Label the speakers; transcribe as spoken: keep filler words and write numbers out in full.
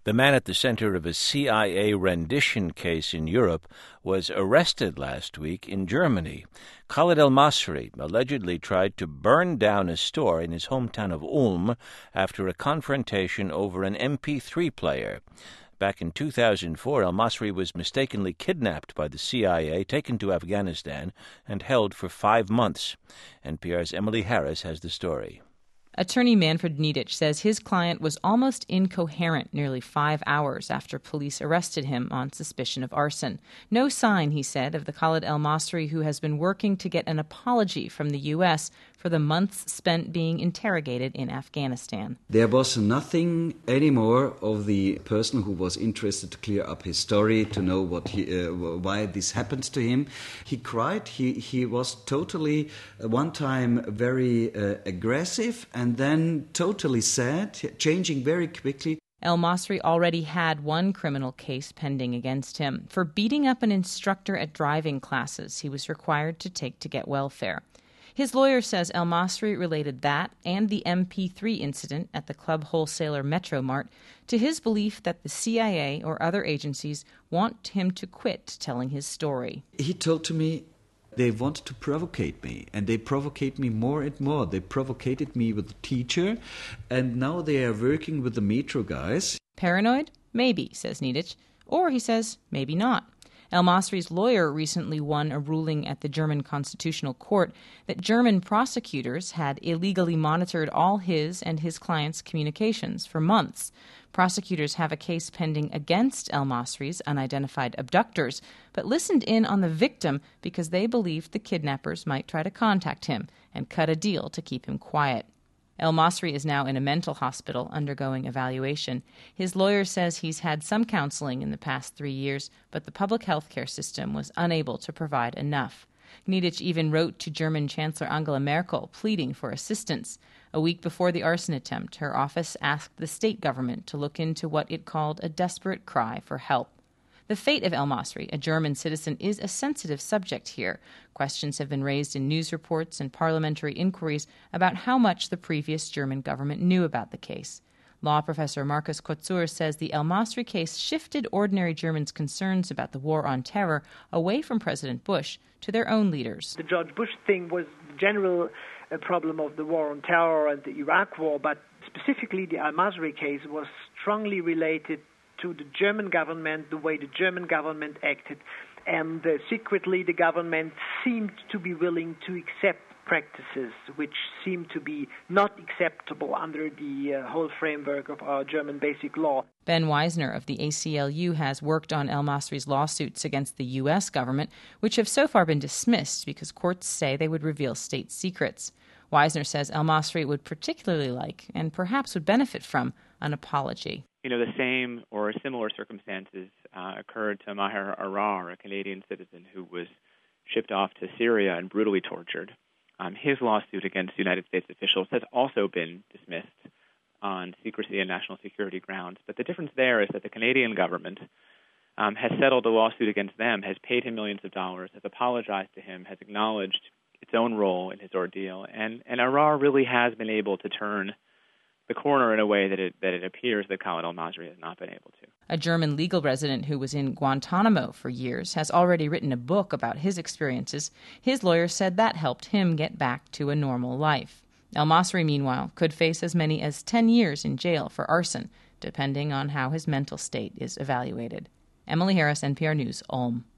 Speaker 1: The man at the center of a C I A rendition case in Europe was arrested last week in Germany. Khalid El-Masri allegedly tried to burn down a store in his hometown of Ulm after a confrontation over an M P three player. Back in two thousand four, El-Masri was mistakenly kidnapped by the C I A, taken to Afghanistan, and held for five months. N P R's Emily Harris has the story.
Speaker 2: Attorney Manfred Niedic says his client was almost incoherent nearly five hours after police arrested him on suspicion of arson. No sign, he said, of the Khalid El-Masri who has been working to get an apology from the U S for the months spent being interrogated in Afghanistan.
Speaker 3: There was nothing anymore of the person who was interested to clear up his story, to know what he, uh, why this happened to him. He cried. He, he was totally, uh, one time, very uh, aggressive and then totally sad, changing very quickly.
Speaker 2: El-Masri already had one criminal case pending against him for beating up an instructor at driving classes he was required to take to get welfare. His lawyer says El-Masri related that and the M P three incident at the club wholesaler Metromart to his belief that the C I A or other agencies want him to quit telling his story.
Speaker 3: He told to me, they wanted to provocate me, and they provocate me more and more. They provocated me with the teacher, and now they are working with the Metro guys.
Speaker 2: Paranoid? Maybe, says Niedic. Or, he says, maybe not. El-Masri's lawyer recently won a ruling at the German Constitutional Court that German prosecutors had illegally monitored all his and his clients' communications for months. Prosecutors have a case pending against El-Masri's unidentified abductors, but listened in on the victim because they believed the kidnappers might try to contact him and cut a deal to keep him quiet. El-Masri is now in a mental hospital undergoing evaluation. His lawyer says he's had some counseling in the past three years, but the public health care system was unable to provide enough. Niedic even wrote to German Chancellor Angela Merkel pleading for assistance. A week before the arson attempt, her office asked the state government to look into what it called a desperate cry for help. The fate of El-Masri, a German citizen, is a sensitive subject here. Questions have been raised in news reports and parliamentary inquiries about how much the previous German government knew about the case. Law professor Markus Kotzur says the El-Masri case shifted ordinary Germans' concerns about the war on terror away from President Bush to their own leaders.
Speaker 4: The George Bush thing was the general uh, problem of the war on terror and the Iraq war, but specifically the El-Masri case was strongly related to the German government, the way the German government acted, and uh, secretly the government seemed to be willing to accept practices which seemed to be not acceptable under the uh, whole framework of our German basic law.
Speaker 2: Ben Weisner of the A C L U has worked on El-Masri's lawsuits against the U S government, which have so far been dismissed because courts say they would reveal state secrets. Weisner says El-Masri would particularly like, and perhaps would benefit from, an apology.
Speaker 5: You know, the same or similar circumstances uh, occurred to Maher Arar, a Canadian citizen who was shipped off to Syria and brutally tortured. Um, his lawsuit against United States officials has also been dismissed on secrecy and national security grounds. But the difference there is that the Canadian government um, has settled a lawsuit against them, has paid him millions of dollars, has apologized to him, has acknowledged its own role in his ordeal. And, and Arar really has been able to turn the corner in a way that it, that it appears that Khalid El-Masri has not been able to.
Speaker 2: A German legal resident who was in Guantanamo for years has already written a book about his experiences. His lawyer said that helped him get back to a normal life. El-Masri, meanwhile, could face as many as ten years in jail for arson, depending on how his mental state is evaluated. Emily Harris, N P R News, Ulm.